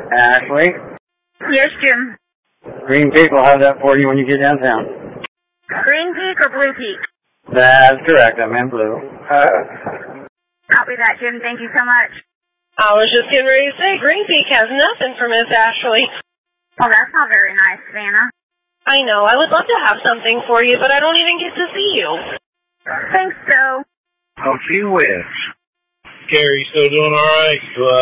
Ashley? Yes, Jim. Green Peak will have that for you when you get downtown. Green Peak or Blue Peak? That's correct. I meant blue. Copy that, Jim. Thank you so much. I was just getting ready to say, Green Peak has nothing for Miss Ashley. Well, that's not very nice, Savannah. I know. I would love to have something for you, but I don't even get to see you. Thanks, Joe. Oh, gee whiz. Gary, still doing all right?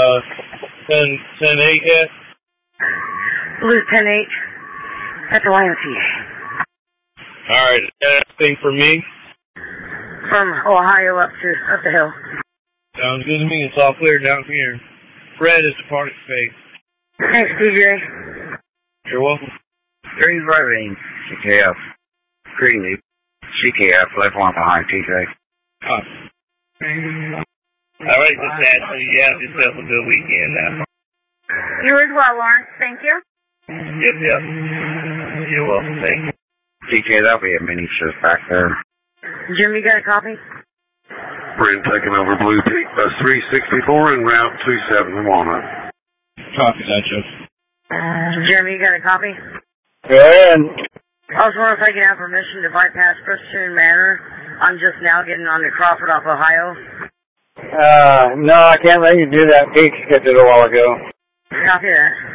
10-8 yet? Blue 10-8 at the YMCA. All right, anything for me? From Ohio up the hill. Sounds good to me. It's all clear down here. Red is the party space. Thanks, TJ. You're welcome. Green's driving. CKF. Green Leap. CKF. Left one behind TJ. All right, Miss Ashley. You have yourself a good weekend now. You as well, Lawrence. Thank you. Yep. You're welcome. Thank you. TJ, that'll be a mini shift back there. Jim, you got a copy? Brent taking over Blue Peak, bus 364 and route 27 in Walnut. Copy that, Joe. Jeremy, you got a copy? Good. I was wondering if I could have permission to bypass Presbyterian Manor. I'm just now getting on to Crawford off Ohio. No, I can't let you do that. Pete skipped it a while ago. Copy that.